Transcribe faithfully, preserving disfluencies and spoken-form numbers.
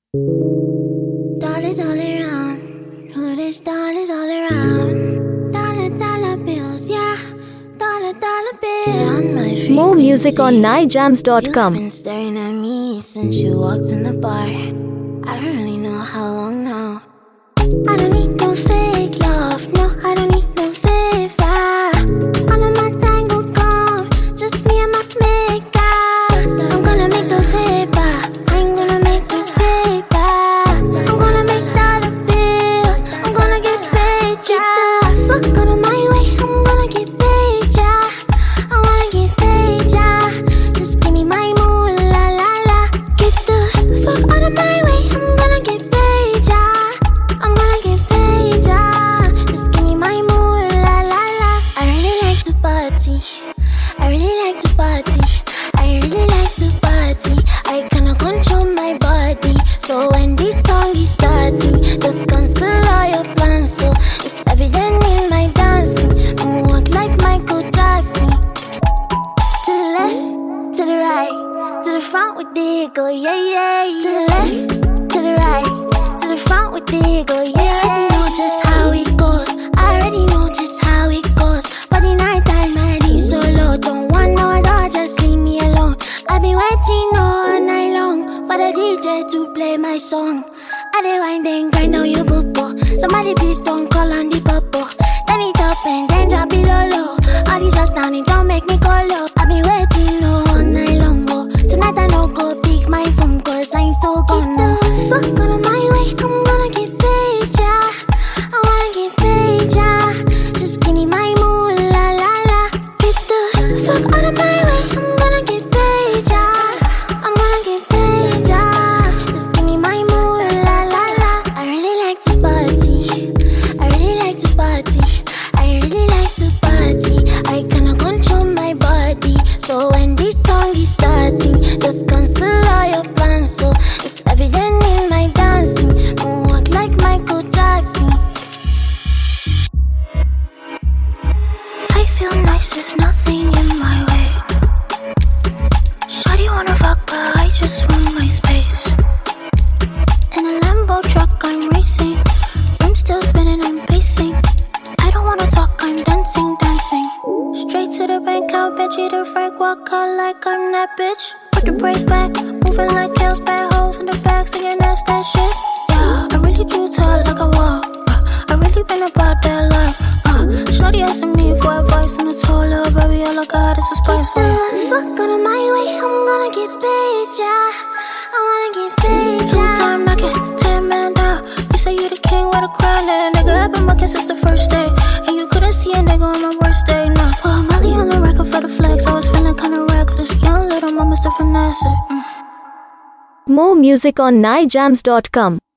Dollars all around, who this dollars all around. Dollar, dollar bills, yeah, dollar, dollar bills. On my frequency, More music on nijams dot com. You've been staring at me since you walked in the bar. I don't really know how long now. I don't need no fake love, no, I don't need no favor. All of my tango gone, just me and my maker. I'm gonna make the paper, I'm gonna make the paper. I'm gonna make dollar bills, I'm gonna get paid, yeah. Fuck out of my way, I'm gonna get paid, yeah. I wanna get paid, yeah. Just give me my moolah, la la. Get the fuck out of my way, I'm gonna get paid, yeah. I'm gonna get paid, yeah. Just give me my moolah, la la. I really like to party, I really like to party, I really like to party. I cannot control my body, so when this song is starting, just cancel all your plans. So it's evident in my dancing, moonwalk like Michael Jackson. To the left, to the right, to the front with the eagle, yeah, yeah, yeah. To the left, to the right, to the front with the eagle, yeah. I already know just how it goes, I already know just how it goes. But the night time, I need solo, don't want no other, just leave me alone. I've been waiting all night long for the D J to play my song. I dey wind and grind on your bubble. Somebody please don't call on the bubble. Turn it up and then drop it low low. All these up down, it don't make me go low. I've been waiting all night long, oh. Tonight I no go pick my phone, cause I'm so gone. Get the fuck out of my way, I'm gonna get paid, yeah. I wanna get paid, yeah. Just give me my moolah, la la. Get the fuck out of my way, I'm gonna get paid, yeah. I'm gonna get paid, yeah. Just give me my moolah, la la. I really like to party, I really like to party, I really like to party. I cannot control my body, so when this song is starting, just cancel all your plans. So it's evident in my dancing, moonwalk like Michael Jackson. I feel nice, there's nothing in my way. Shawty wanna fuck, but I just want my space. In a Lambo truck, I'm racing. I'm still spinning, I'm pacing. I don't wanna talk, I'm dancing, dancing. Straight to the bank, I'll bet you the Frank walk out like I'm that bitch. Put the brakes back, moving like hills, bad hoes in the back, singing that's that shit. Yeah, I really do talk like I walk. Uh, I really been about that life. Uh, Shorty asking me for advice, and I told her, baby, all I got is a spice for you. Get the fuck out of my way, I'm gonna get paid, yeah. I wanna get paid, yeah. Two-time knocking, ten man down. You say you the king with a crown, and a nigga, I've been mucking since the first day. And you couldn't see a nigga on my worst day, no. Oh, Molly on the record for the flex, I was feeling kinda reckless. Young little mama still finesse it. Mm. More music on nijams dot com.